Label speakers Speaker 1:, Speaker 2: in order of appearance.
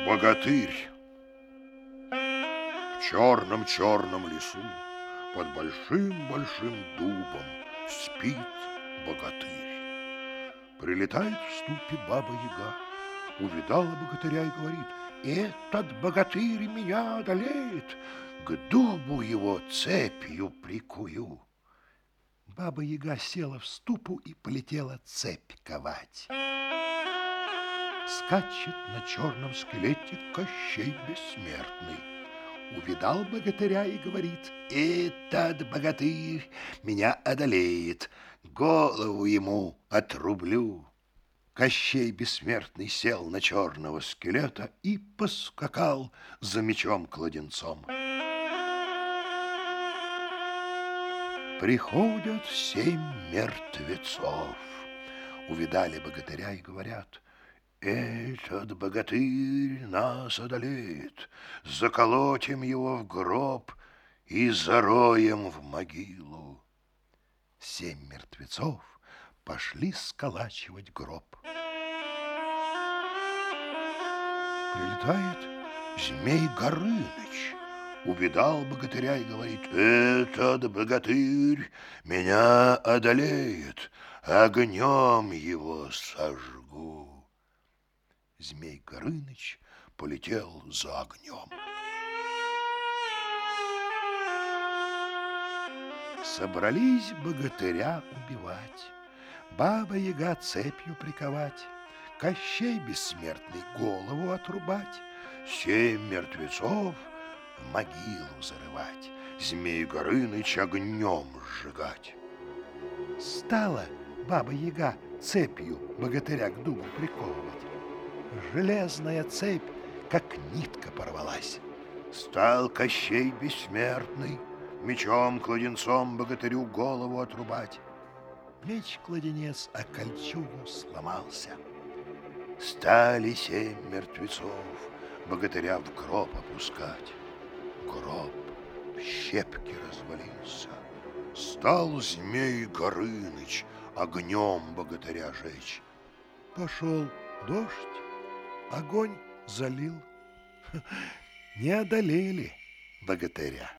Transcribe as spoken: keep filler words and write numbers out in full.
Speaker 1: Богатырь. В черном-черном лесу под большим-большим дубом спит богатырь. Прилетает в ступе Баба-Яга, увидала богатыря и говорит: «Этот богатырь меня одолеет, к дубу его цепью прикую». Баба-Яга села в ступу и полетела цепь ковать. Скачет на черном скелете Кощей Бессмертный. Увидал богатыря и говорит: «Этот богатырь меня одолеет, голову ему отрублю». Кощей Бессмертный сел на черного скелета и поскакал за мечом-кладенцом. Приходят семь мертвецов. Увидали богатыря и говорят: «Этот богатырь нас одолеет, заколотим его в гроб и зароем в могилу». Семь мертвецов пошли сколачивать гроб. Прилетает Змей Горыныч, увидал богатыря и говорит: «Этот богатырь меня одолеет, огнем его сожгу». Змей Горыныч полетел за огнем. Собрались богатыря убивать, Баба-Яга цепью приковать, Кощей Бессмертный голову отрубать, семь мертвецов в могилу зарывать, Змей Горыныч огнем сжигать. Стала Баба-Яга цепью богатыря к дубу приковывать. Железная цепь, как нитка, порвалась. Стал Кощей Бессмертный мечом-кладенцом богатырю голову отрубать. Меч-кладенец о кольчугу сломался. Стали семь мертвецов богатыря в гроб опускать. Гроб в щепки развалился. Стал Змей Горыныч огнем богатыря жечь. Пошел дождь, огонь залил. Не одолели богатыря.